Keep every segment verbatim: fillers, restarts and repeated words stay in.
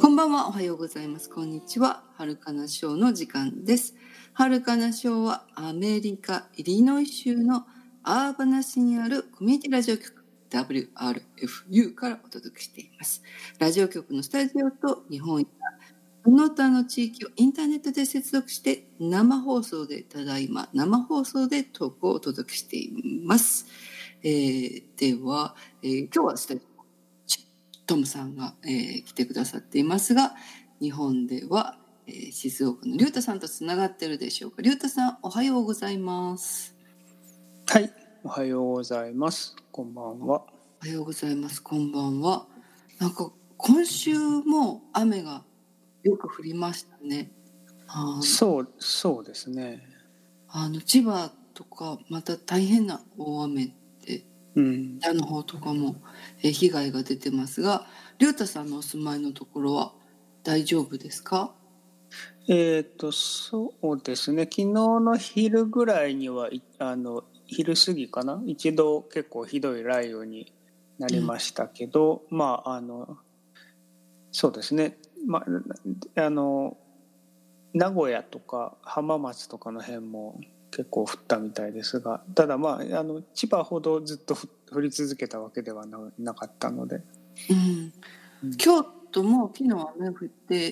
こんばんは、おはようございます。こんにちは。はるかなショーの時間です。はるかなショーはアメリカ・イリノイ州のアーバナ市にあるコミュニティラジオ局 ダブリューアールエフユー からお届けしています。ラジオ局のスタジオと日本やその他の地域をインターネットで接続して生放送でただいま生放送でトークをお届けしています。えー、では、えー、今日はスタジオトムさんが、えー、来てくださっていますが、日本では、えー、静岡の龍太さんとつながってるでしょうか。龍太さん、おはようございます。 はい、おはようございます。こんばんは。 おはようございます。こんばんは。なんか今週も雨がよく降りましたね。 あそうそうですね。 あの千葉とかまた大変な大雨で、 うん、 北の方とかも被害が出てますが、龍太さんのお住まいのところは大丈夫ですか？ えっとそうですね。昨日の昼ぐらいにはあの昼過ぎかな、一度結構ひどい雷雨になりましたけど、うん、まああのそうですね。まああの名古屋とか浜松とかの辺も結構降ったみたいですが、ただまああの千葉ほどずっと降り続けたわけでは な, なかったので、 うんうん、京都も昨日雨降って、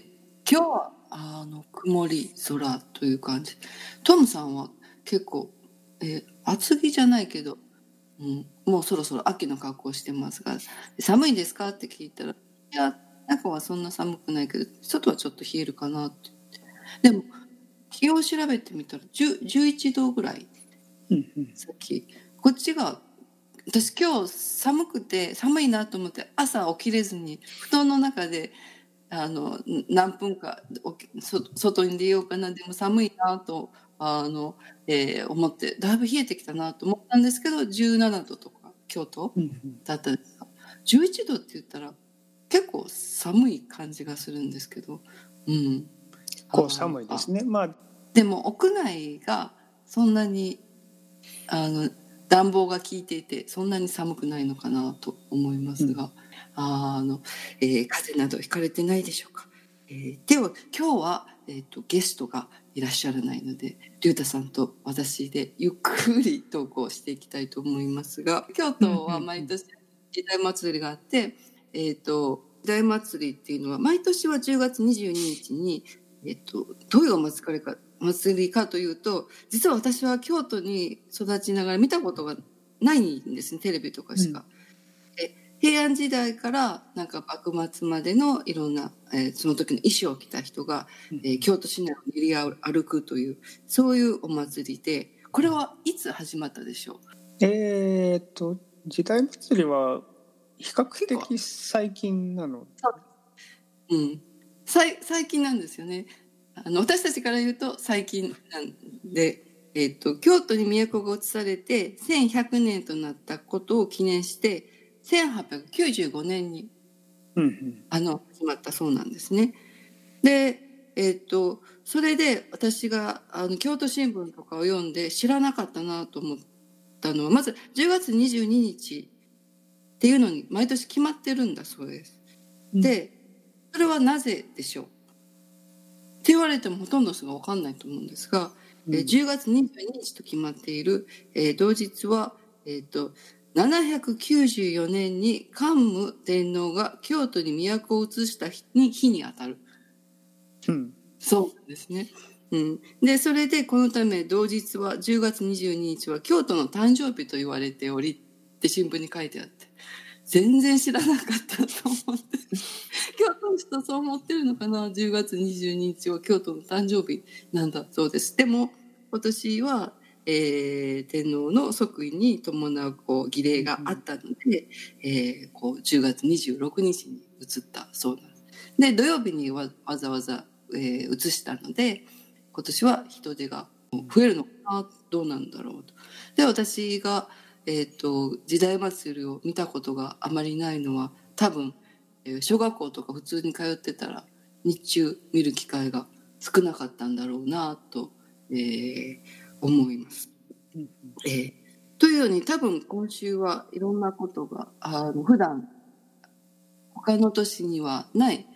今日はあの曇り空という感じ。トムさんは結構、えー、厚着じゃないけど、うん、もうそろそろ秋の格好してますが、寒いですかって聞いたら、いや中はそんな寒くないけど外はちょっと冷えるかなって。でも気温調べてみたらじゅじゅういちどぐらい、 うんうん、 さっきこっちが私今日寒くて寒いなと思って朝起きれずに布団の中であの何分か外に出ようかな、でも寒いなとあの、えー、思ってだいぶ冷えてきたなと思ったんですけど、じゅうななどとか京都だったんですが、じゅういちどって言ったら結構寒い感じがするんですけど、うん、 結構寒いですね。まあでも屋内がそんなにあの暖房が効いていてそんなに寒くないのかなと思いますが、うん、あの、えー、風邪などひかれてないでしょうか。えー、では今日は、えーと、ゲストがいらっしゃらないので龍太さんと私でゆっくりトークをしていきたいと思いますが、京都は毎年時代祭りがあって、えーと、時代祭りっていうのは毎年はじゅうがつにじゅうににちに、えーと、どういうお祭りか祭りかというと、実は私は京都に育ちながら見たことがないんですね、テレビとかしか。うん、で平安時代からなんか幕末までのいろんな、えー、その時の衣装を着た人が、えー、京都市内を練り歩くというそういうお祭りで、これはいつ始まったでしょう？ えー、っと時代祭りは比較的最近なの。 うん、最近なんですよね。あの私たちから言うと最近なんで、えー、と京都に都が移されてせんひゃくねんとなったことを記念してせんはっぴゃくきゅうじゅうごねんに、うんうん、あの始まったそうなんですね。で、えー、とそれで私があの京都新聞とかを読んで知らなかったなと思ったのは、まずじゅうがつにじゅうににちっていうのに毎年決まってるんだそうです。で、それはなぜでしょうって言われてもほとんど人が分かんないと思うんですが、うん、じゅうがつにじゅうににちと決まっている、えー、同日は、えー、とななひゃくきゅうじゅうよねんに桓武天皇が京都に都を移した日に日にあたる、うん、そうなんですね。うん、でそれでこのため同日はじゅうがつにじゅうににちは京都の誕生日と言われておりって新聞に書いてあって、全然知らなかったと思って京都の人そう思ってるのかな。じゅうがつにじゅうににちは京都の誕生日なんだそうです。でも今年は、えー、天皇の即位に伴うこう儀礼があったので、うん、えー、こうじゅうがつにじゅうろくにちに移ったそうなんです。で土曜日にわざわざ、えー、移したので今年は人手が増えるのかな、どうなんだろうと。で私が、えーと、時代祭りを見たことがあまりないのは多分小学校とか普通に通ってたら日中見る機会が少なかったんだろうなと、えー、思います。えー、というように多分今週はいろんなことがあの普段他の年にはない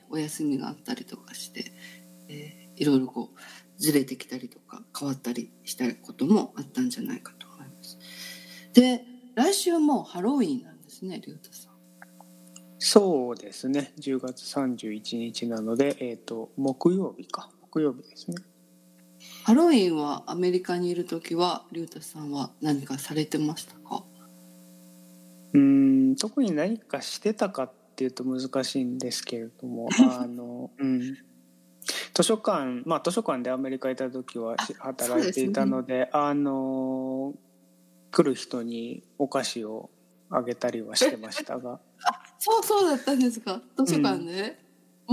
お休みがあったりとかして、えー、いろいろこうずれてきたりとか変わったりしたこともあったんじゃないかと思います。で、来週もハロウィンなんですね、龍太さん。 そうですね、じゅうがつさんじゅういちにちなので、えーと、木曜日か木曜日ですね。 ハロウィンはアメリカにいるときは龍太さんは何かされてましたか？ うーん特に何かしてたかっていうと難しいんですけれどもあの、うん、図書館まあ図書館でアメリカにいた時は働いていたの で, で、ね、あの来る人にお菓子をあげたりはしてましたがあ、そうそうだったんですか、図書館で、うん、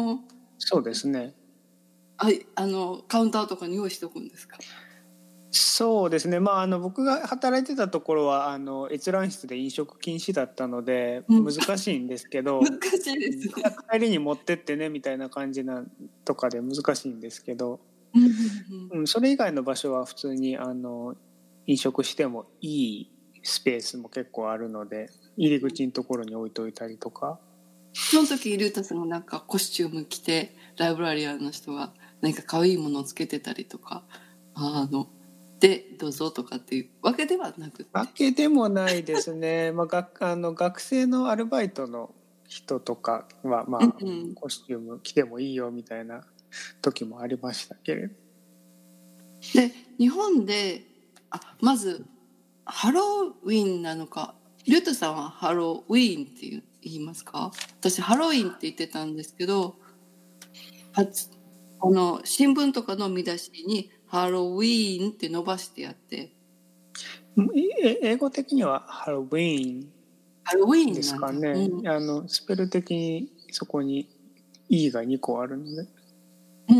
うそうですね。 ああのカウンターとかに用意しておくんですか？ そうですね、まあ、あの僕が働いてたところはあの閲覧室で飲食禁止だったので難しいんですけど、 うん、難しいですね。 帰りに持ってってねみたいな感じなとかで難しいんですけど、うん、それ以外の場所は普通にあの飲食してもいいスペースも結構あるので入り口のところに置いといたりとか。 その時龍太さんがなんかコスチューム着てライブラリアンの人が何か可愛いものをつけてたりとか、あのでどうぞとかっていうわけではなくて。 わけでもないですね、まあ、学あの学生のアルバイトの人とかは、まあうんうん、コスチューム着てもいいよみたいな時もありましたけれど。 で日本であまずハロウィンなのか、龍太さんはハロウィーンって言いますか？私ハロウィンって言ってたんですけど、あの新聞とかの見出しにハロウィーンって伸ばしてやって、 英語的にはハロウィーンですかね、うん、あのスペル的にそこに E がにこあるので、 うんうんうん、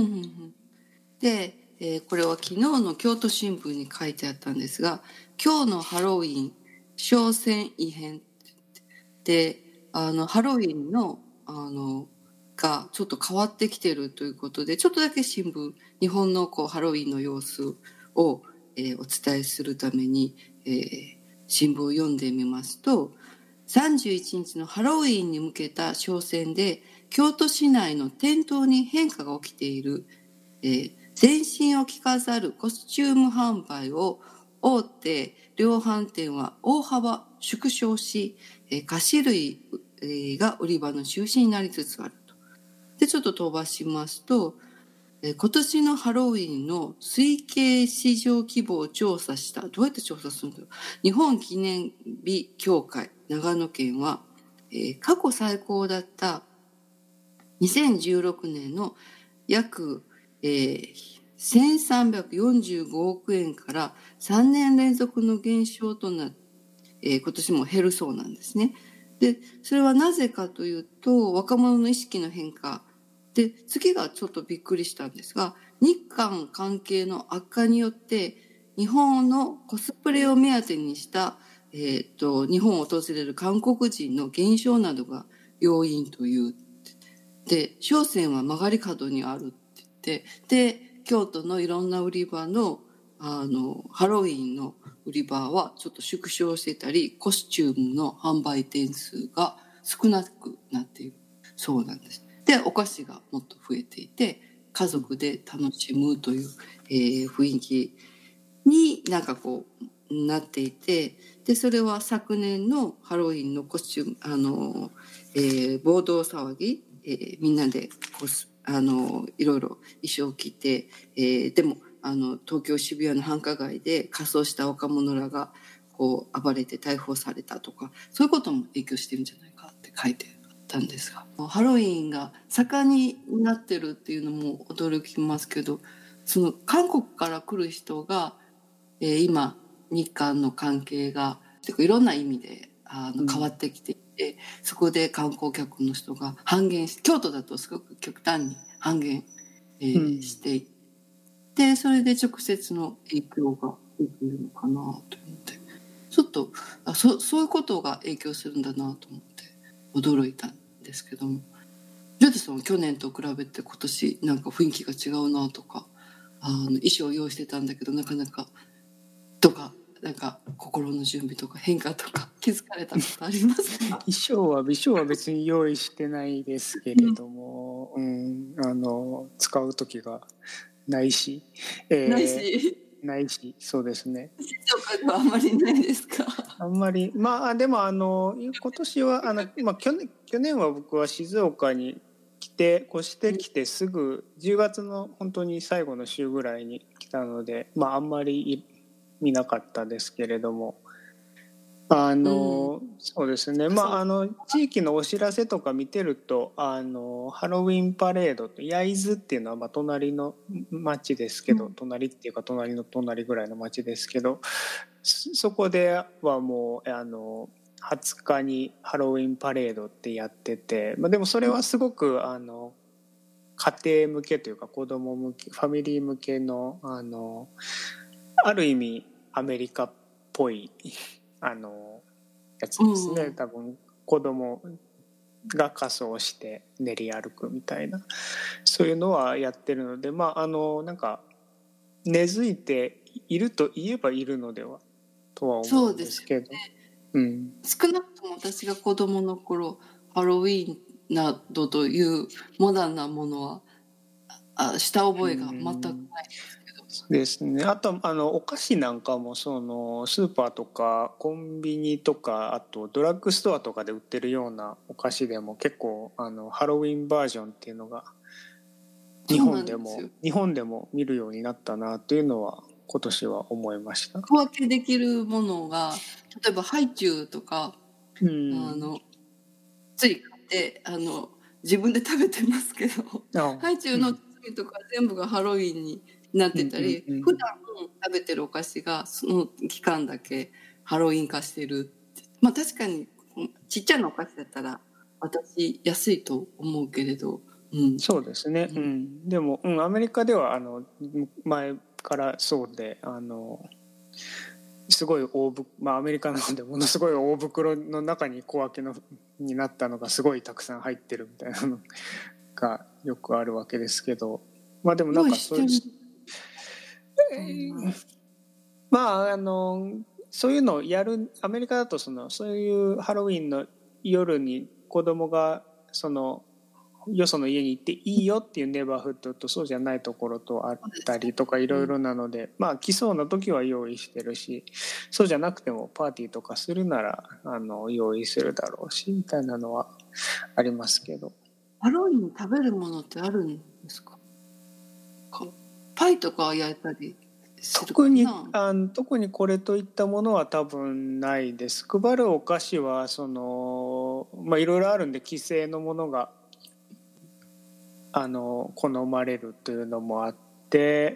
で、えー、これは昨日の京都新聞に書いてあったんですが、今日のハロウィン商戦異変で、あのハロウィンのあのがちょっと変わってきてるということで、ちょっとだけ新聞日本のこうハロウィンの様子を、えー、お伝えするために、えー、新聞を読んでみますと、さんじゅういちにちのハロウィンに向けた商戦で京都市内の店頭に変化が起きている、えー、全身を着飾るコスチューム販売を大手量販店は大幅縮小し、えー、菓子類が売り場の中心になりつつあると。で、ちょっと飛ばしますと、えー、今年のハロウィンの推計市場規模を調査した。どうやって調査するんだろう。日本記念日協会長野県は、えー、過去最高だったにせんじゅうろくねんの約、えー、せんさんびゃくよんじゅうごおくえんからさんねん連続の減少となって、えー、今年も減るそうなんですね。で、それはなぜかというと、若者の意識の変化で、次がちょっとびっくりしたんですが、日韓関係の悪化によって日本のコスプレを目当てにした、えー、と日本を訪れる韓国人の減少などが要因という。で、商船は曲がり角にあるって言って、で、京都のいろんな売り場のあのハロウィンの売り場はちょっと縮小してたり、コスチュームの販売点数が少なくなっているそうなんです。で、お菓子がもっと増えていて、家族で楽しむという、えー、雰囲気になんかこうなっていて、で、それは昨年のハロウィンのコスチューム、あの、えー、暴動騒ぎ、えー、みんなでコスあのいろいろ衣装を着て、えー、でもあの東京渋谷の繁華街で仮装した若者らがこう暴れて逮捕されたとか、そういうことも影響してるんじゃないかって書いてあったんですが、ハロウィンが盛んになってるっていうのも驚きますけど、その韓国から来る人が、えー、今日韓の関係が結構いろんな意味であの変わってきていて、うん、そこで観光客の人が半減し、京都だとすごく極端に半減、えーうん、していて、それで直接の影響が出ているのかなと思って、ちょっとあ そ, そういうことが影響するんだなと思って驚いたんですけども、ジョテさんは去年と比べて今年なんか雰囲気が違うなとか、あの衣装を用意してたんだけどなかなかとかなんか心の準備とか変化とか気づかれたことありますか？ 衣装は衣装は別に用意してないですけれども、うん、あの使う時がないし、 ないえし、 ーないし、そうですね。 静岡ではあんまりないですか？ あんまり、まあでもあの今年はあの、まあ、去年去年は僕は静岡に来て越してきてすぐじゅうがつの本当に最後の週ぐらいに来たので、まああんまり見なかったですけれども、あの、うん、そうですね、まああの地域のお知らせとか見てると、あのハロウィンパレードと焼津っていうのはまあ隣の町ですけど、隣っていうか隣の隣ぐらいの町ですけど、そこではもうあのはつかにハロウィンパレードってやってて、まあ、でもそれはすごくあの家庭向けというか子供向けファミリー向けのあのある意味アメリカっぽいあのやつですね、うん、多分子供が仮装して練り歩くみたいなそういうのはやってるので、まああのなんか根付いていると言えばいるのではとは思うんですけど、ね、うん、 少なくとも私が子供の頃ハロウィーンなどというモダンなものはあした覚えが全くないですけど、 うん、ですね。あとあのお菓子なんかもそのスーパーとかコンビニとかあとドラッグストアとかで売ってるようなお菓子でも結構あのハロウィンバージョンっていうのが日本でも日本でも見るようになったなというのは今年は思いました。 小分けできるものが例えばハイチュウとか、うん、あのつい買ってあの自分で食べてますけど、ハイチュウの包みとか全部がハロウィンになってたり、うんうんうん、普段食べてるお菓子がその期間だけハロウィン化してる。まあ確かにちっちゃなお菓子だったら私安いと思うけれど、 うん、そうですね、うん、でも、うん、アメリカではあの前からそうであのすごい大袋、まあアメリカなのでものすごい大袋の中に小分けのになったのがすごいたくさん入ってるみたいなのがよくあるわけですけど、まあでもなんかそういう、うん、まああのそういうのをやるアメリカだとそのそういうハロウィンの夜に子供がそのよその家に行っていいよっていうネイバーフッドとそうじゃないところとあったりとかいろいろなので、まあ来そうな時は用意してるし、そうじゃなくてもパーティーとかするならあの用意するだろうしみたいなのはありますけど。 ハロウィン食べるものってあるんですか？パイとか焼いたりするかな？ 特にあの特にこれといったものは多分ないです。配るお菓子はそのまあいろいろあるんで既製のものがあの好まれるというのもあって、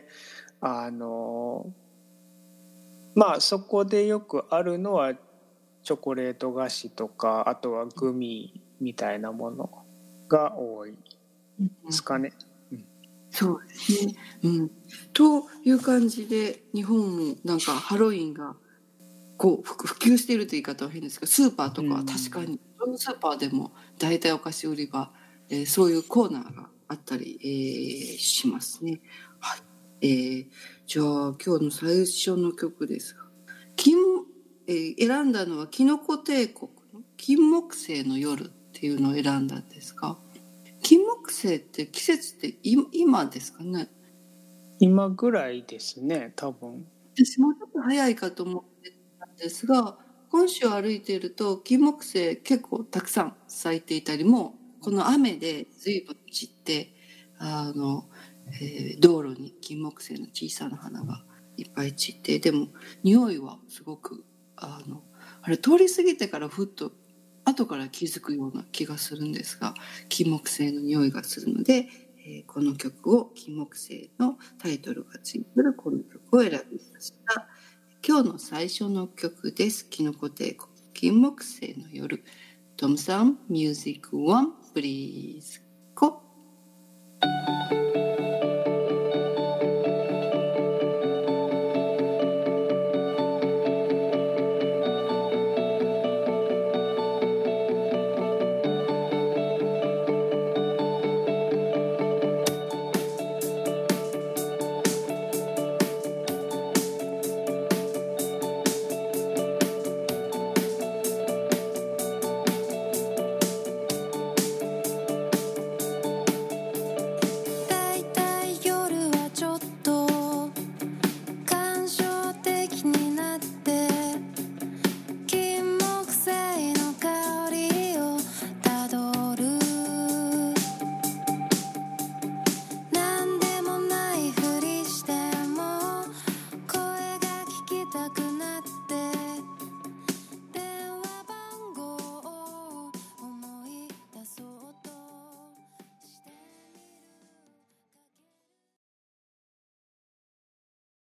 あのまあそこでよくあるのはチョコレート菓子とかあとはグミみたいなものが多いですかね。 うんうん、そうですね、うん、という感じで日本もなんかハロウィンがこう普及しているという言い方は変ですけど、スーパーとかは確かに、うん、スーパーでも大体お菓子売り場、えー、そういうコーナーがあったり、えー、しますね。はい、えー、じゃあ今日の最初の曲ですが、金、えー、選んだのはキノコ帝国の金木犀の夜っていうのを選んだんですか？金木犀って季節って今ですかね？ 今ぐらいですね、多分。 私もうちょっと早いかと思ってたんですが、本州を歩いていると金木犀結構たくさん咲いていたりも、この雨で随分散ってあの、えー、道路に金木犀の小さな花がいっぱい散って、でも匂いはすごくあのあれ通り過ぎてからふっと後から気づくような気がするんですが、金木犀の匂いがするので、えー、この曲を金木犀のタイトルがついているこの曲を選びました。今日の最初の曲です。キノコ帝国金木犀の夜。トムさん、ミュージックワンプリーズ。